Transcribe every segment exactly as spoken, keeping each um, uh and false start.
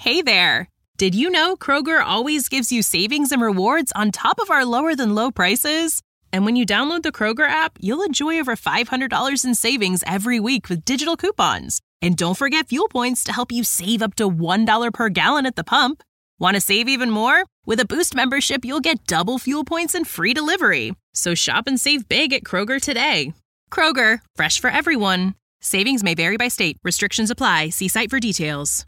Hey there! Did you know Kroger always gives you savings and rewards on top of our lower-than-low prices? And when you download the Kroger app, you'll enjoy over five hundred dollars in savings every week with digital coupons. And don't forget fuel points to help you save up to one dollar per gallon at the pump. Want to save even more? With a Boost membership, you'll get double fuel points and free delivery. So shop and save big at Kroger today. Kroger, fresh for everyone. Savings may vary by state. Restrictions apply. See site for details.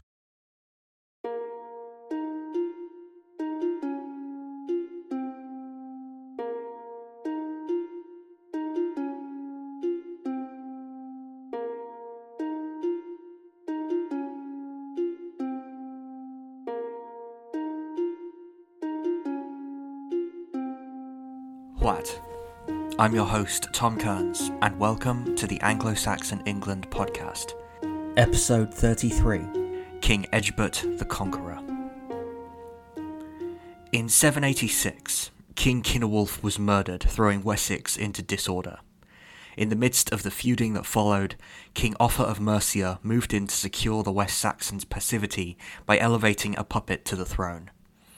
What? I'm your host, Tom Kearns, and welcome to the Anglo-Saxon England podcast. Episode thirty-three. King Egbert the Conqueror. In seven eighty-six, King Cynewulf was murdered, throwing Wessex into disorder. In the midst of the feuding that followed, King Offa of Mercia moved in to secure the West Saxons' passivity by elevating a puppet to the throne.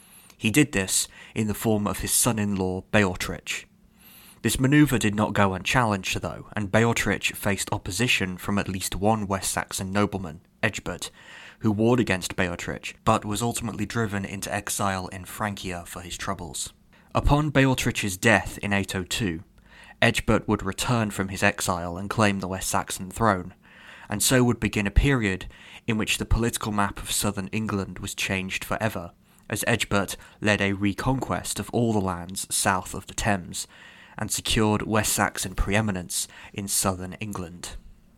He did this in the form of his son-in-law, Beorhtric. This manoeuvre did not go unchallenged, though, and Beorhtric faced opposition from at least one West Saxon nobleman, Egbert, who warred against Beorhtric, but was ultimately driven into exile in Francia for his troubles. Upon Beorhric's death in eight oh two, Egbert would return from his exile and claim the West Saxon throne, and so would begin a period in which the political map of southern England was changed forever, as Egbert led a reconquest of all the lands south of the Thames, and secured West Saxon preeminence in southern England.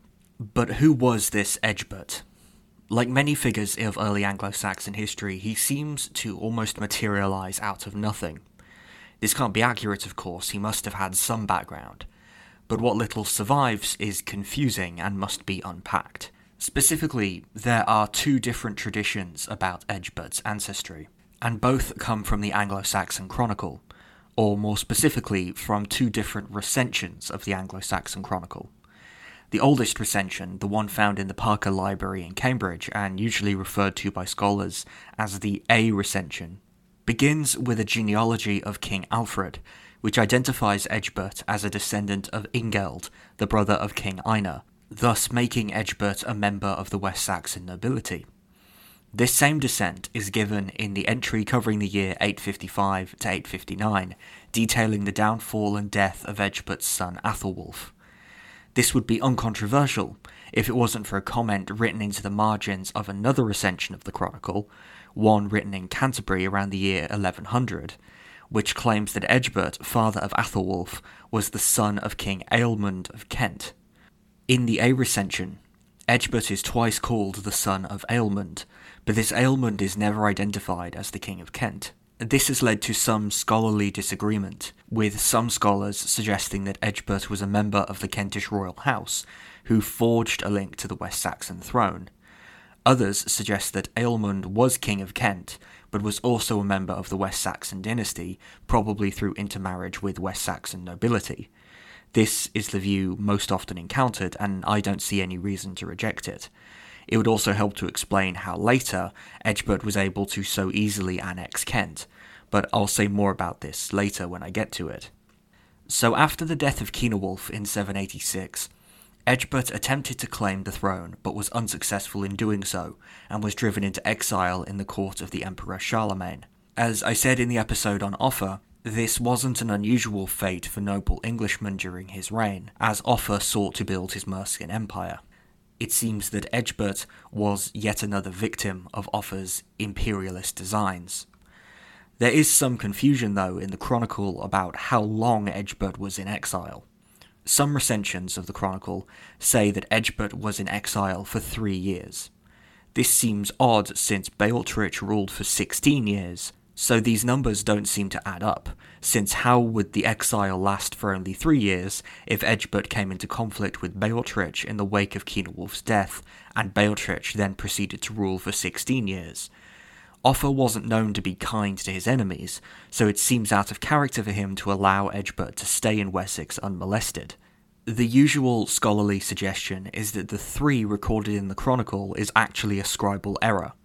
But who was this Egbert? Like many figures of early Anglo-Saxon history, he seems to almost materialise out of nothing. This can't be accurate, of course, he must have had some background, but what little survives is confusing and must be unpacked. Specifically, there are two different traditions about Egbert's ancestry, and both come from the Anglo-Saxon Chronicle, or more specifically from two different recensions of the Anglo-Saxon Chronicle. The oldest recension, the one found in the Parker Library in Cambridge and usually referred to by scholars as the A recension, begins with a genealogy of King Alfred, which identifies Egbert as a descendant of Ingeld, the brother of King Einar, thus making Egbert a member of the West Saxon nobility. This same descent is given in the entry covering the year eight fifty-five to eight fifty-nine, detailing the downfall and death of Egbert's son Athelwulf. This would be uncontroversial if it wasn't for a comment written into the margins of another recension of the Chronicle, one written in Canterbury around the year eleven hundred, which claims that Egbert, father of Athelwulf, was the son of King Ealhmund of Kent. In the A recension, Egbert is twice called the son of Ealhmund, but this Ealhmund is never identified as the King of Kent. This has led to some scholarly disagreement, with some scholars suggesting that Egbert was a member of the Kentish royal house, who forged a link to the West Saxon throne. Others suggest that Ealhmund was King of Kent, but was also a member of the West Saxon dynasty, probably through intermarriage with West Saxon nobility. This is the view most often encountered, and I don't see any reason to reject it. It would also help to explain how later Egbert was able to so easily annex Kent, but I'll say more about this later when I get to it. So after the death of Cynewulf in seven eighty-six, Egbert attempted to claim the throne, but was unsuccessful in doing so, and was driven into exile in the court of the Emperor Charlemagne. As I said in the episode on Offa, this wasn't an unusual fate for noble Englishmen during his reign, as Offa sought to build his Mercian empire. It seems that Egbert was yet another victim of Offa's imperialist designs. There is some confusion, though, in the Chronicle about how long Egbert was in exile. Some recensions of the Chronicle say that Egbert was in exile for three years. This seems odd since Beorhtric ruled for sixteen years, so these numbers don't seem to add up, since how would the exile last for only three years if Egbert came into conflict with Beorhtric in the wake of Cynewulf's death, and Beorhtric then proceeded to rule for sixteen years? Offa wasn't known to be kind to his enemies, so it seems out of character for him to allow Egbert to stay in Wessex unmolested. The usual scholarly suggestion is that the three recorded in the Chronicle is actually a scribal error,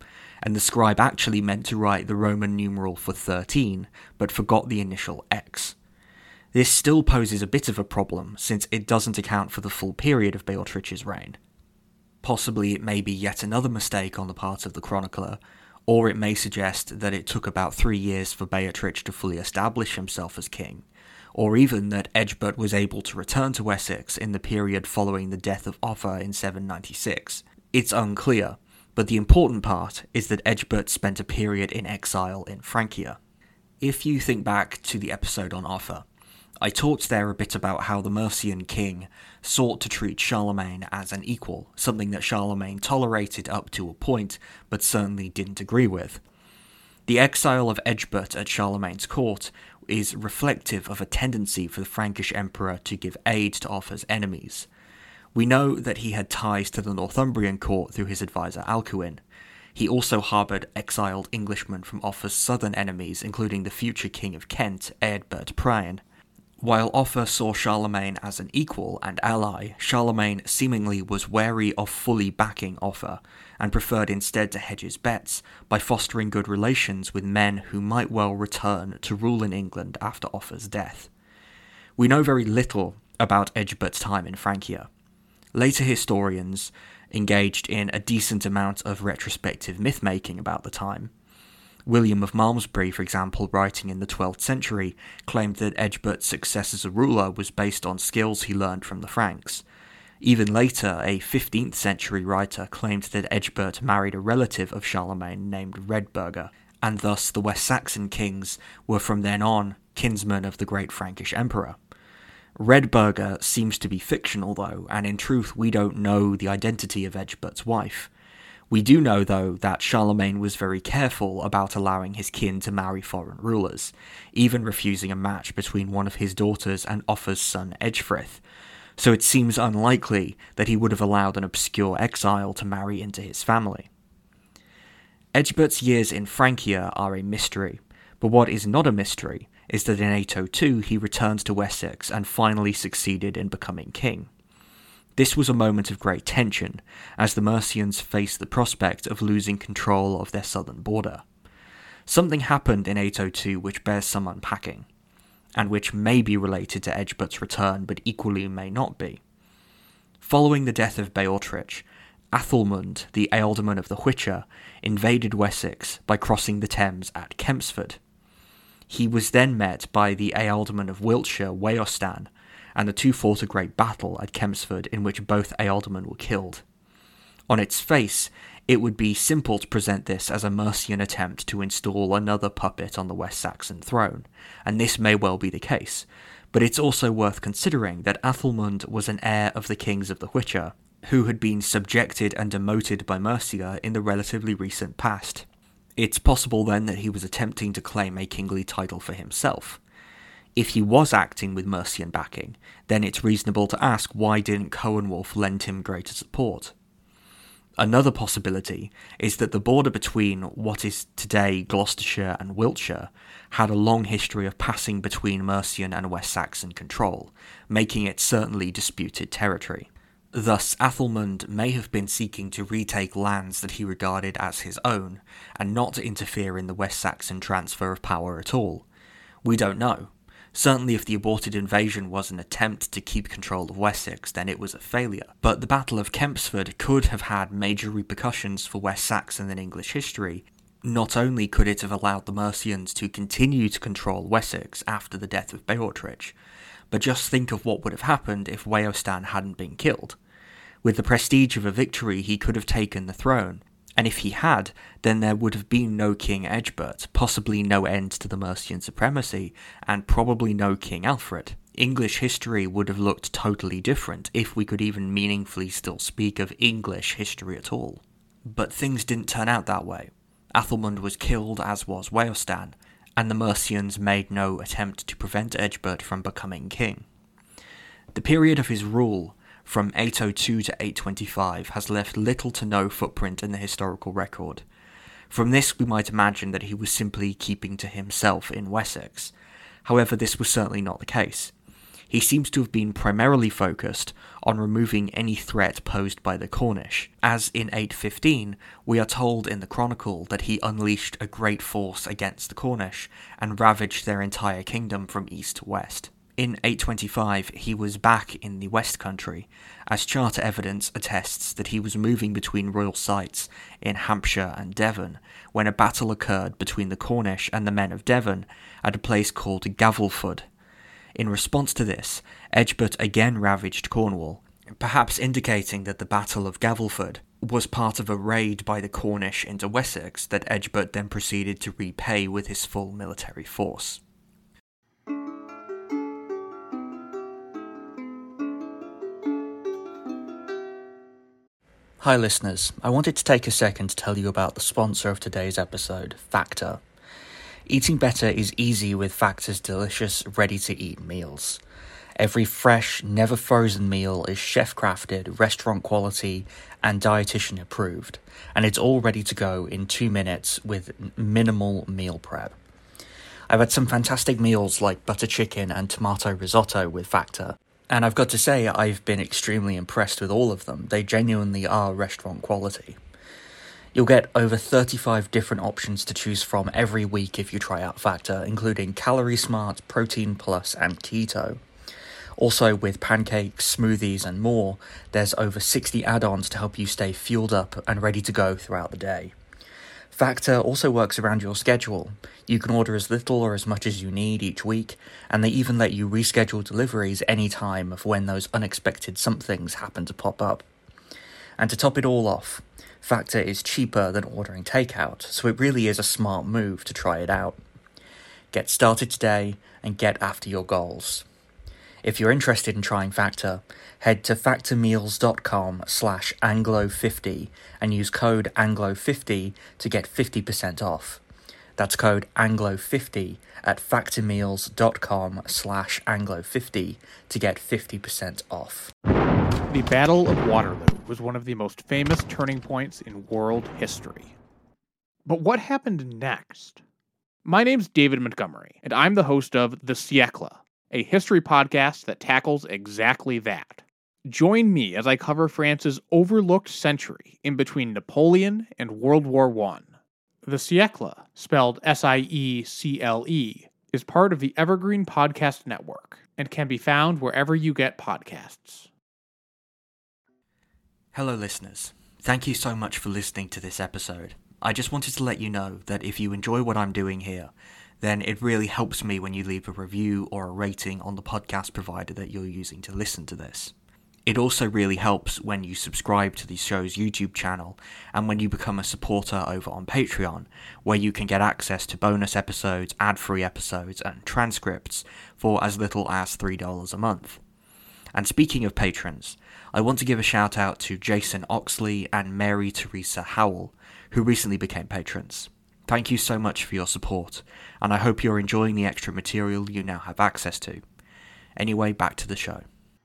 and the scribe actually meant to write the Roman numeral for thirteen, but forgot the initial X. This still poses a bit of a problem, since it doesn't account for the full period of Beorhtric's reign. Possibly it may be yet another mistake on the part of the chronicler, or it may suggest that it took about three years for Beorhtric to fully establish himself as king, or even that Egbert was able to return to Wessex in the period following the death of Offa in seven ninety-six. It's unclear, but the important part is that Egbert spent a period in exile in Francia. If you think back to the episode on Offa, I talked there a bit about how the Mercian king sought to treat Charlemagne as an equal, something that Charlemagne tolerated up to a point, but certainly didn't agree with. The exile of Egbert at Charlemagne's court is reflective of a tendency for the Frankish emperor to give aid to Offa's enemies. We know that he had ties to the Northumbrian court through his advisor Alcuin. He also harboured exiled Englishmen from Offa's southern enemies, including the future king of Kent, Eadbert Prion. While Offa saw Charlemagne as an equal and ally, Charlemagne seemingly was wary of fully backing Offa, and preferred instead to hedge his bets by fostering good relations with men who might well return to rule in England after Offa's death. We know very little about Egbert's time in Francia. Later historians engaged in a decent amount of retrospective myth-making about the time. William of Malmesbury, for example, writing in the twelfth century, claimed that Egbert's success as a ruler was based on skills he learned from the Franks. Even later, a fifteenth century writer claimed that Egbert married a relative of Charlemagne named Redburga, and thus the West Saxon kings were from then on kinsmen of the great Frankish emperor. Redburga seems to be fictional though, and in truth we don't know the identity of Egbert's wife. We do know, though, that Charlemagne was very careful about allowing his kin to marry foreign rulers, even refusing a match between one of his daughters and Offa's son Edgefrith, so it seems unlikely that he would have allowed an obscure exile to marry into his family. Egbert's years in Francia are a mystery, but what is not a mystery is that in eight oh two he returned to Wessex and finally succeeded in becoming king. This was a moment of great tension, as the Mercians faced the prospect of losing control of their southern border. Something happened in eight oh two which bears some unpacking, and which may be related to Egbert's return but equally may not be. Following the death of Beorhtric, Athelmund, the ealdorman of the Whycher, invaded Wessex by crossing the Thames at Kempsford. He was then met by the ealdorman of Wiltshire, Weohstan, and the two fought a great battle at Kempsford in which both ealdormen were killed. On its face, it would be simple to present this as a Mercian attempt to install another puppet on the West Saxon throne, and this may well be the case, but it's also worth considering that Athelmund was an heir of the kings of the Whycher, who had been subjected and demoted by Mercia in the relatively recent past. It's possible then that he was attempting to claim a kingly title for himself. If he was acting with Mercian backing, then it's reasonable to ask why didn't Coenwulf lend him greater support. Another possibility is that the border between what is today Gloucestershire and Wiltshire had a long history of passing between Mercian and West Saxon control, making it certainly disputed territory. Thus, Athelmund may have been seeking to retake lands that he regarded as his own, and not to interfere in the West Saxon transfer of power at all. We don't know. Certainly if the aborted invasion was an attempt to keep control of Wessex, then it was a failure. But the Battle of Kempsford could have had major repercussions for West Saxon and English history. Not only could it have allowed the Mercians to continue to control Wessex after the death of Beorhtric, but just think of what would have happened if Weohstan hadn't been killed. With the prestige of a victory, he could have taken the throne, and if he had, then there would have been no King Egbert, possibly no end to the Mercian supremacy, and probably no King Alfred. English history would have looked totally different, if we could even meaningfully still speak of English history at all. But things didn't turn out that way. Athelmund was killed, as was Weohstan, and the Mercians made no attempt to prevent Egbert from becoming king. The period of his rule, from eight oh two to eight twenty-five, has left little to no footprint in the historical record. From this we might imagine that he was simply keeping to himself in Wessex. However, this was certainly not the case. he seems to have been primarily focused on removing any threat posed by the Cornish, as in eight fifteen we are told in the Chronicle that he unleashed a great force against the Cornish and ravaged their entire kingdom from east to west. In eight twenty-five he was back in the West Country, as charter evidence attests that he was moving between royal sites in Hampshire and Devon when a battle occurred between the Cornish and the men of Devon at a place called Gavelford. In response to this, Egbert again ravaged Cornwall, perhaps indicating that the Battle of Gavelford was part of a raid by the Cornish into Wessex that Egbert then proceeded to repay with his full military force. Hi listeners, I wanted to take a second to tell you about the sponsor of today's episode, Factor. Eating better is easy with Factor's delicious, ready-to-eat meals. Every fresh, never-frozen meal is chef-crafted, restaurant quality, and dietitian approved, and it's all ready to go in two minutes with minimal meal prep. I've had some fantastic meals like butter chicken and tomato risotto with Factor, and I've got to say I've been extremely impressed with all of them. They genuinely are restaurant quality. You'll get over thirty-five different options to choose from every week if you try out Factor, including Calorie Smart, Protein Plus, and Keto. Also, with pancakes, smoothies, and more, there's over sixty add-ons to help you stay fueled up and ready to go throughout the day. Factor also works around your schedule. You can order as little or as much as you need each week, and they even let you reschedule deliveries any time of when those unexpected somethings happen to pop up. And to top it all off, Factor is cheaper than ordering takeout, so it really is a smart move to try it out. Get started today and get after your goals. If you're interested in trying Factor, head to factormeals.com slash anglo50 and use code anglo fifty to get fifty percent off. That's code anglo fifty at factormeals.com slash anglo50 to get fifty percent off. The Battle of Waterloo was one of the most famous turning points in world history. But what happened next? My name's David Montgomery, and I'm the host of The Siècle, a history podcast that tackles exactly that. Join me as I cover France's overlooked century in between Napoleon and World War One. The Siècle, spelled S I E C L E, is part of the Evergreen Podcast Network and can be found wherever you get podcasts. Hello listeners, thank you so much for listening to this episode. I just wanted to let you know that if you enjoy what I'm doing here, then it really helps me when you leave a review or a rating on the podcast provider that you're using to listen to this. It also really helps when you subscribe to the show's YouTube channel and when you become a supporter over on Patreon, where you can get access to bonus episodes, ad-free episodes, and transcripts for as little as three dollars a month. And speaking of patrons, I want to give a shout out to Jason Oxley and Mary Teresa Howell, who recently became patrons. Thank you so much for your support, and I hope you're enjoying the extra material you now have access to. Anyway, back to the show.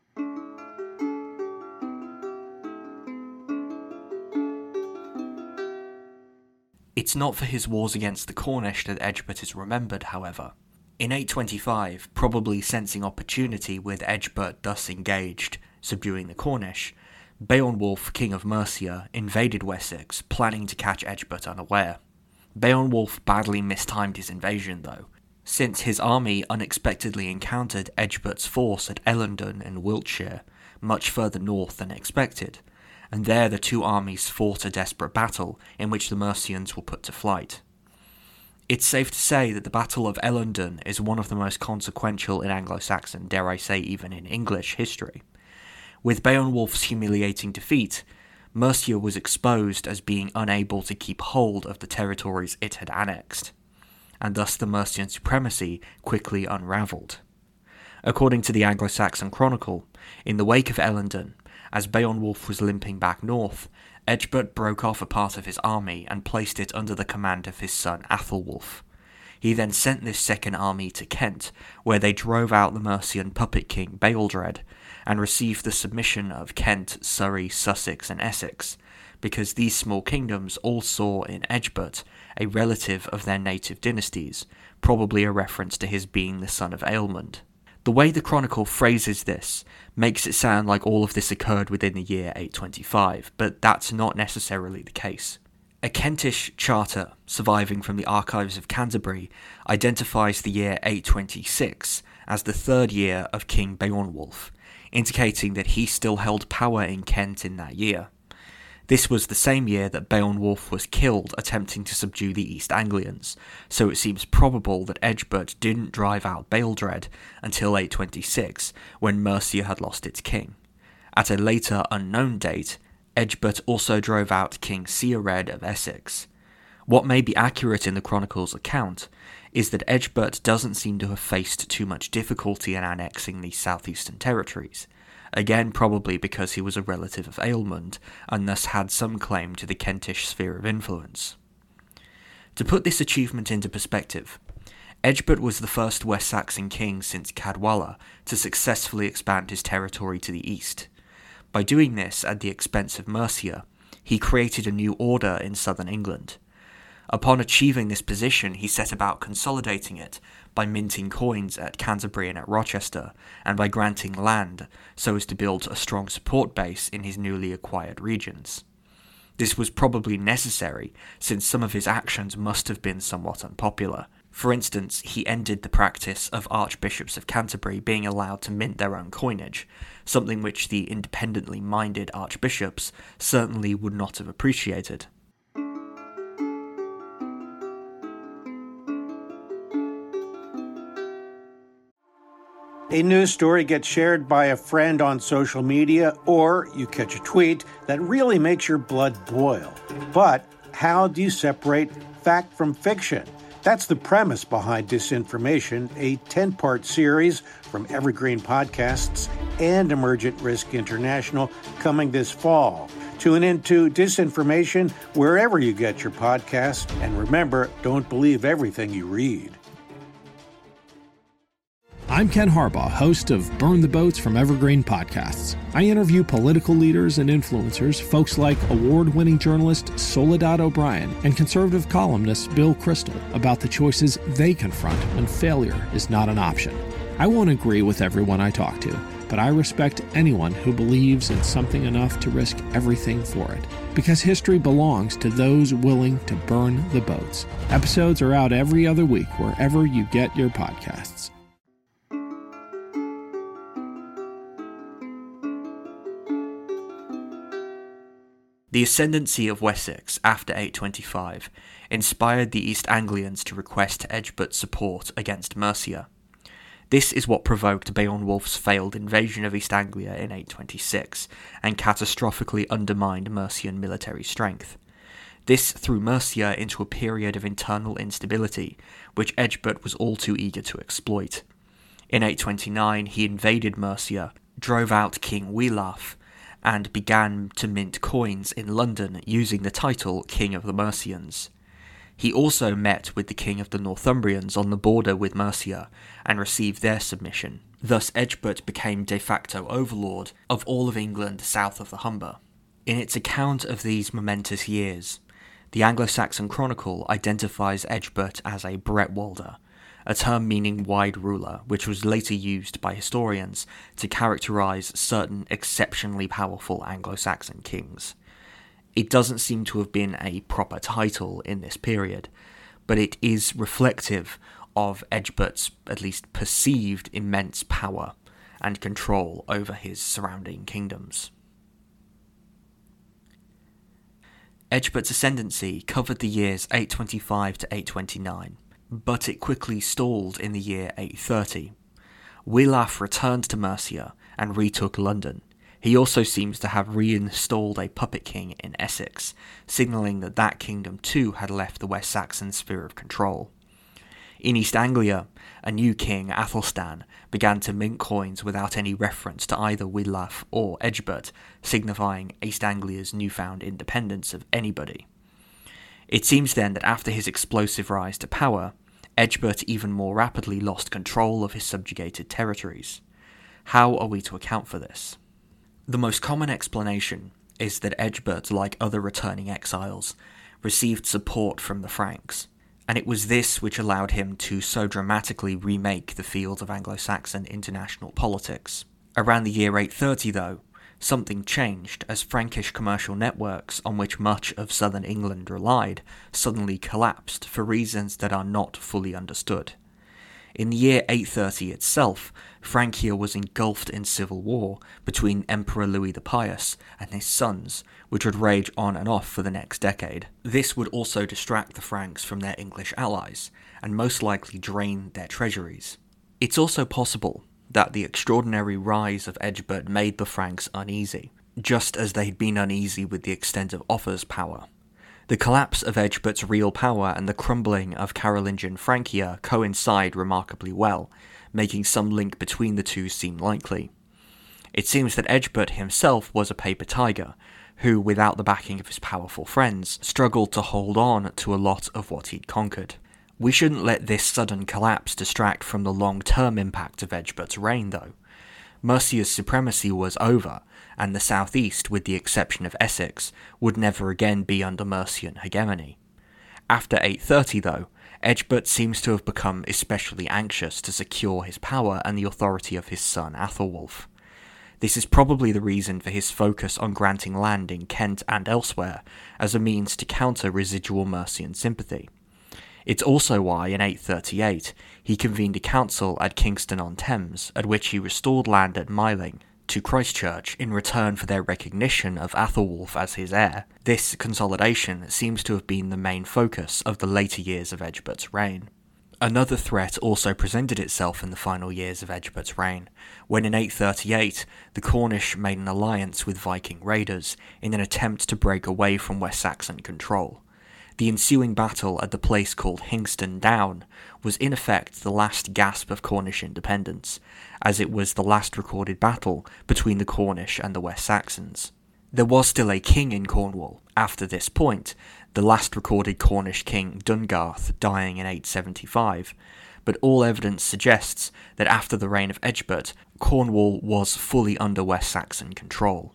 It's not for his wars against the Cornish that Egbert is remembered, however. In eight twenty-five, probably sensing opportunity with Egbert thus engaged, subduing the Cornish, Beowulf, king of Mercia, invaded Wessex, planning to catch Egbert unaware. Beowulf badly mistimed his invasion, though, since his army unexpectedly encountered Egbert's force at Ellendun in Wiltshire, much further north than expected, and there the two armies fought a desperate battle in which the Mercians were put to flight. It's safe to say that the Battle of Ellendun is one of the most consequential in Anglo-Saxon, dare I say even in English, history. With Beowulf's humiliating defeat, Mercia was exposed as being unable to keep hold of the territories it had annexed, and thus the Mercian supremacy quickly unravelled. According to the Anglo-Saxon Chronicle, in the wake of Ellendun, as Beowulf was limping back north, Egbert broke off a part of his army and placed it under the command of his son Athelwulf. He then sent this second army to Kent, where they drove out the Mercian puppet king Bealdred, and received the submission of Kent, Surrey, Sussex, and Essex, because these small kingdoms all saw in Egbert a relative of their native dynasties, probably a reference to his being the son of Aelmund. The way the chronicle phrases this makes it sound like all of this occurred within the year eight twenty-five, but that's not necessarily the case. A Kentish charter surviving from the archives of Canterbury identifies the year eight twenty-six as the third year of King Beowulf, indicating that he still held power in Kent in that year. This was the same year that Beowulf was killed attempting to subdue the East Anglians, so it seems probable that Egbert didn't drive out Bealdred until eight twenty-six, when Mercia had lost its king. At a later unknown date, Egbert also drove out King Ceolred of Essex. What may be accurate in the Chronicle's account is that Egbert doesn't seem to have faced too much difficulty in annexing these southeastern territories, again probably because he was a relative of Ealhmund and thus had some claim to the Kentish sphere of influence. To put this achievement into perspective, Egbert was the first West Saxon king since Cadwalla to successfully expand his territory to the east. By doing this at the expense of Mercia, he created a new order in southern England. Upon achieving this position, he set about consolidating it by minting coins at Canterbury and at Rochester, and by granting land so as to build a strong support base in his newly acquired regions. This was probably necessary, since some of his actions must have been somewhat unpopular. For instance, he ended the practice of archbishops of Canterbury being allowed to mint their own coinage, something which the independently minded archbishops certainly would not have appreciated. A news story gets shared by a friend on social media, or you catch a tweet that really makes your blood boil. But how do you separate fact from fiction? That's the premise behind Disinformation, a ten-part series from Evergreen Podcasts and Emergent Risk International coming this fall. Tune into Disinformation wherever you get your podcasts, and remember, don't believe everything you read. I'm Ken Harbaugh, host of Burn the Boats from Evergreen Podcasts. I interview political leaders and influencers, folks like award-winning journalist Soledad O'Brien and conservative columnist Bill Kristol, about the choices they confront when failure is not an option. I won't agree with everyone I talk to, but I respect anyone who believes in something enough to risk everything for it, because history belongs to those willing to burn the boats. Episodes are out every other week wherever you get your podcasts. The ascendancy of Wessex after eight twenty-five inspired the East Anglians to request Egbert's support against Mercia. This is what provoked Beowulf's failed invasion of East Anglia in eight twenty-six, and catastrophically undermined Mercian military strength. This threw Mercia into a period of internal instability, which Egbert was all too eager to exploit. In eight twenty-nine, he invaded Mercia, drove out King Wiglaf, and began to mint coins in London using the title King of the Mercians. He also met with the King of the Northumbrians on the border with Mercia and received their submission. Thus Egbert became de facto overlord of all of England south of the Humber. In its account of these momentous years, the Anglo-Saxon Chronicle identifies Egbert as a Bretwalder, a term meaning wide ruler, which was later used by historians to characterise certain exceptionally powerful Anglo-Saxon kings. It doesn't seem to have been a proper title in this period, but it is reflective of Egbert's, at least perceived, immense power and control over his surrounding kingdoms. Egbert's ascendancy covered the years eight twenty-five to eight twenty-nine. But it quickly stalled in the year eight thirty. Wiglaf returned to Mercia and retook London. He also seems to have reinstalled a puppet king in Essex, signalling that that kingdom too had left the West Saxon sphere of control. In East Anglia, a new king, Athelstan, began to mint coins without any reference to either Wiglaf or Egbert, signifying East Anglia's newfound independence of anybody. It seems then that after his explosive rise to power, Egbert even more rapidly lost control of his subjugated territories. How are we to account for this? The most common explanation is that Egbert, like other returning exiles, received support from the Franks. and it was this which allowed him to so dramatically remake the field of Anglo-Saxon international politics. Around the year eight thirty, though, something changed as Frankish commercial networks on which much of southern England relied suddenly collapsed for reasons that are not fully understood. In the year eight thirty itself, Francia was engulfed in civil war between Emperor Louis the Pious and his sons, which would rage on and off for the next decade. This would also distract the Franks from their English allies, and most likely drain their treasuries. It's also possible that the extraordinary rise of Egbert made the Franks uneasy, just as they had been uneasy with the extent of Offa's power. The collapse of Egbert's real power and the crumbling of Carolingian Francia coincide remarkably well, making some link between the two seem likely. It seems that Egbert himself was a paper tiger, who, without the backing of his powerful friends, struggled to hold on to a lot of what he'd conquered. We shouldn't let this sudden collapse distract from the long-term impact of Egbert's reign, though. Mercia's supremacy was over, and the southeast, with the exception of Essex, would never again be under Mercian hegemony. After eight thirty, though, Egbert seems to have become especially anxious to secure his power and the authority of his son Athelwulf. This is probably the reason for his focus on granting land in Kent and elsewhere as a means to counter residual Mercian sympathy. It's also why, in eight thirty-eight, he convened a council at Kingston-on-Thames, at which he restored land at Myling to Christchurch in return for their recognition of Athelwulf as his heir. This consolidation seems to have been the main focus of the later years of Egbert's reign. Another threat also presented itself in the final years of Egbert's reign, when in eight thirty-eight the Cornish made an alliance with Viking raiders in an attempt to break away from West Saxon control. The ensuing battle at the place called Hingston Down was in effect the last gasp of Cornish independence, as it was the last recorded battle between the Cornish and the West Saxons. There was still a king in Cornwall after this point, the last recorded Cornish king Dungarth dying in eight seventy-five, but all evidence suggests that after the reign of Egbert, Cornwall was fully under West Saxon control.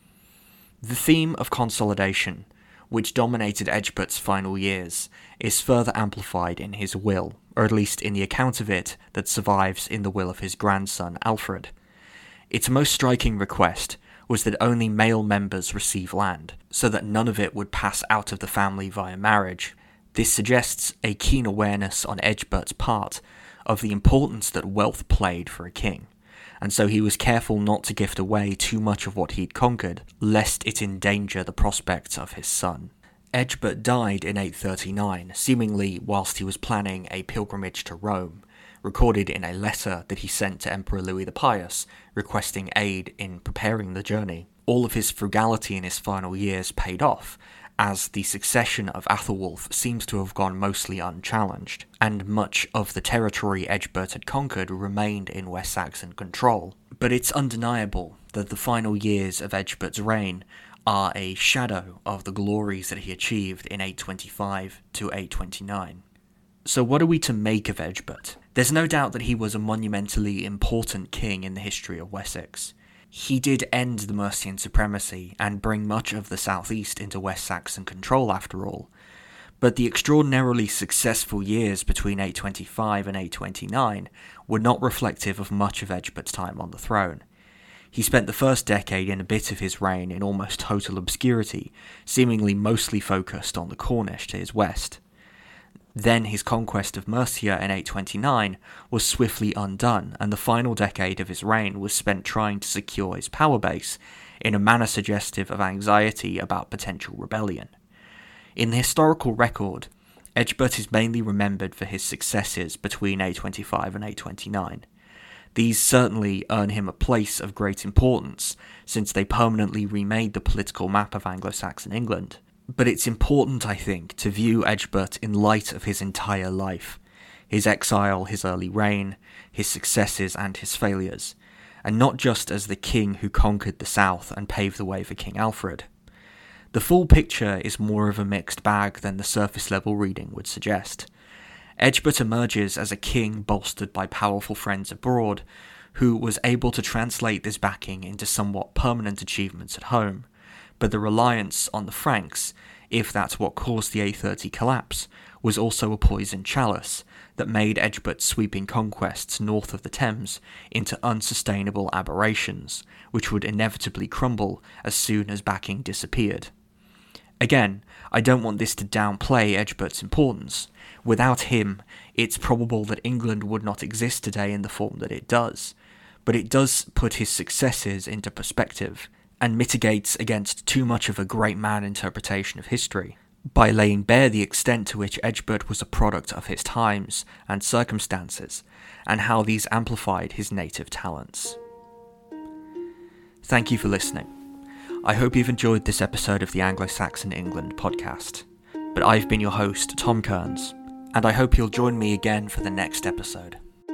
The theme of consolidation, which dominated Egbert's final years, is further amplified in his will, or at least in the account of it that survives in the will of his grandson Alfred. Its most striking request was that only male members receive land, so that none of it would pass out of the family via marriage. This suggests a keen awareness on Egbert's part of the importance that wealth played for a king, and so he was careful not to gift away too much of what he'd conquered, lest it endanger the prospects of his son. Egbert died in eight thirty-nine, seemingly whilst he was planning a pilgrimage to Rome, recorded in a letter that he sent to Emperor Louis the Pious, requesting aid in preparing the journey. All of his frugality in his final years paid off, as the succession of Athelwulf seems to have gone mostly unchallenged, and much of the territory Egbert had conquered remained in West Saxon control. But it's undeniable that the final years of Egbert's reign are a shadow of the glories that he achieved in eight twenty-five to eight twenty-nine. So what are we to make of Egbert? There's no doubt that he was a monumentally important king in the history of Wessex. He did end the Mercian supremacy and bring much of the southeast into West Saxon control after all, but the extraordinarily successful years between eight twenty-five and eight twenty-nine were not reflective of much of Egbert's time on the throne. He spent the first decade and a bit of his reign in almost total obscurity, seemingly mostly focused on the Cornish to his west. Then his conquest of Mercia in eight twenty-nine was swiftly undone, and the final decade of his reign was spent trying to secure his power base in a manner suggestive of anxiety about potential rebellion. In the historical record, Egbert is mainly remembered for his successes between eight twenty-five and eight twenty-nine. These certainly earn him a place of great importance, since they permanently remade the political map of Anglo-Saxon England. But it's important, I think, to view Egbert in light of his entire life, his exile, his early reign, his successes and his failures, and not just as the king who conquered the south and paved the way for King Alfred. The full picture is more of a mixed bag than the surface-level reading would suggest. Egbert emerges as a king bolstered by powerful friends abroad, who was able to translate this backing into somewhat permanent achievements at home, but the reliance on the Franks, if that's what caused the eight thirty collapse, was also a poisoned chalice that made Egbert's sweeping conquests north of the Thames into unsustainable aberrations, which would inevitably crumble as soon as backing disappeared. Again, I don't want this to downplay Egbert's importance. Without him, it's probable that England would not exist today in the form that it does, but it does put his successes into perspective, and mitigates against too much of a great man interpretation of history, by laying bare the extent to which Egbert was a product of his times and circumstances, and how these amplified his native talents. Thank you for listening. I hope you've enjoyed this episode of the Anglo-Saxon England podcast, but I've been your host, Tom Kearns, and I hope you'll join me again for the next episode.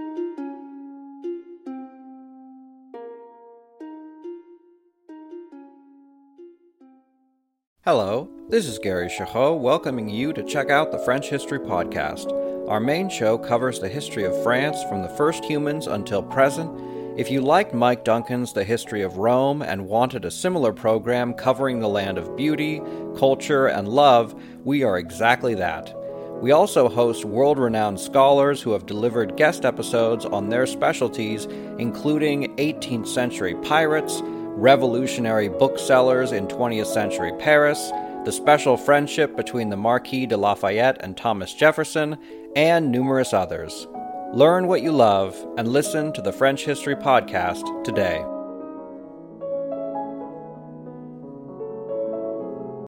Hello, this is Gary Chahot welcoming you to check out the French History Podcast. Our main show covers the history of France from the first humans until present. If you liked Mike Duncan's The History of Rome and wanted a similar program covering the land of beauty, culture, and love, we are exactly that. We also host world-renowned scholars who have delivered guest episodes on their specialties, including eighteenth century pirates, revolutionary booksellers in twentieth century Paris, the special friendship between the Marquis de Lafayette and Thomas Jefferson, and numerous others. Learn what you love and listen to the French History Podcast today.